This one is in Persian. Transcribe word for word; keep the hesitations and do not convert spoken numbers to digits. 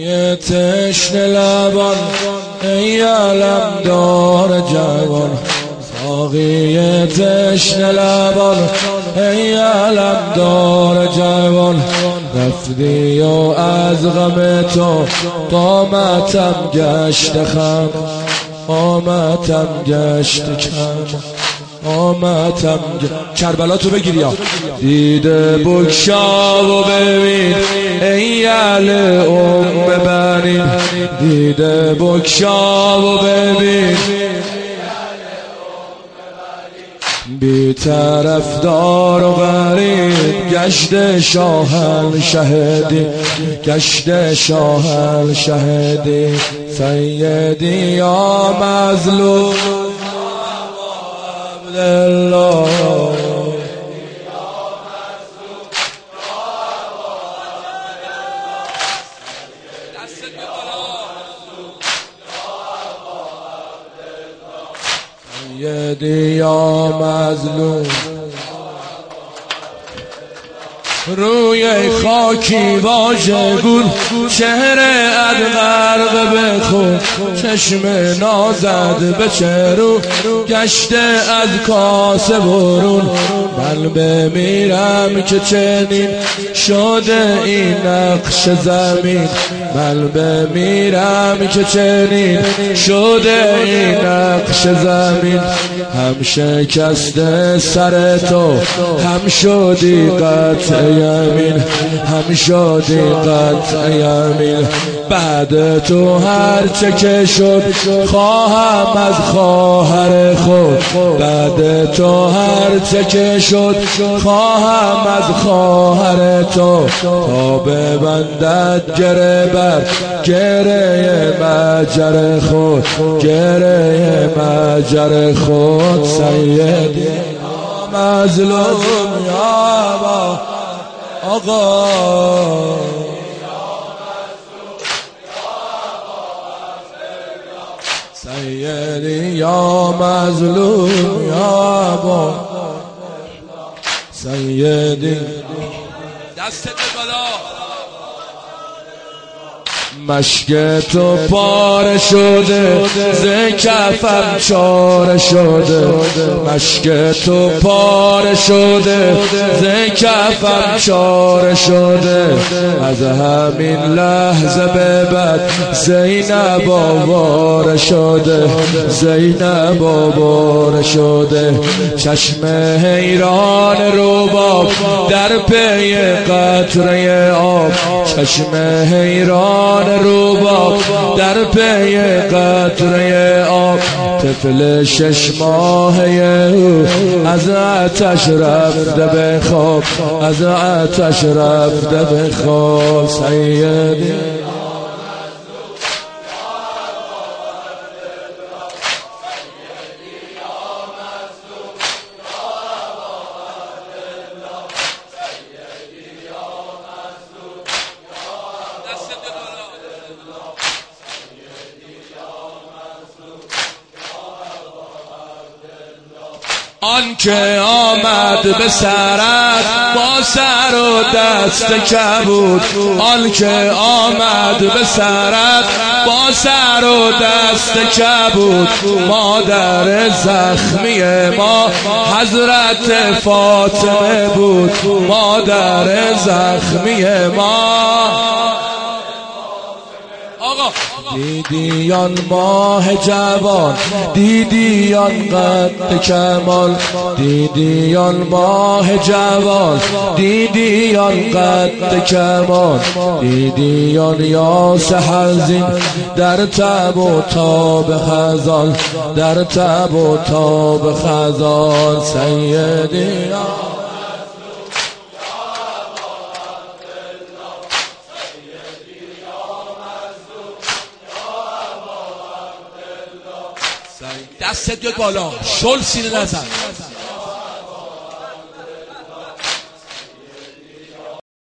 یه تشنه لبان ای علمدار جوان، ساقی تشنه لبان ای علمدار جوان، رفتی و از غم تو قامتم گشت خم، قامتم گشت کم، قامتم گشت. کربلا تو بگیر یا دیده بگشا و ببین ای اهل ام بنین، دیده بگشا و ببین بی طرفدار و غریب، گشت شاهنشهدی، گشت شاهنشهدی، سیدی یا مظلوم عبدالله، سیدی یا مظلوم. روی خاکی واژه گل، چهره اد غرق به خون، چشم نازد به چرو، گشته از کاسه برون. من بمیرم که چنین شده این نقش زمین، من بمیرم که چنین شده این نقش زمین. هم شکسته سر تو، هم شدی قطع یمین، هم شدی قطع یمین. بعد تو هر چه که شد خواهم از خواهر خود، بعد تو هر چه که شد خواهم از خواهر تو، تا ببندد گره بر گره مجر خود، گره مجر خود. سیدی یا مظلوم یا با آقا، سیدی یا مظلوم یا با سیدی. دست بالا. مشک تو پاره شده ز کفم چاره شده، مشک تو پاره شده ز کفم چاره شده. از همین لحظه به بعد زینب آواره شده، زینب آواره شده. چشم حیران رباب در پی قطره آب، چشم حیران رباب در پی قطره آب. طفل شش ماهه او از آتش رفته به خواب، از آتش رفته به خواب. سیدی آن که آمد به سرت با سر و دست کبود، آن که آمد به سرت با سر و دست کبود. مادر زخمی ما حضرت فاطمه بود، مادر زخمی ما. آقا دیدی آن ماه جوان، دیدی آن قد کمال، دیدی آن ماه جوان، دیدی آن قد کمال، دیدی آن یاس حزین در تب و تاب خزان، در تب و تاب خزان. سیدی دستت بیاد بالا، شل سینه نزن.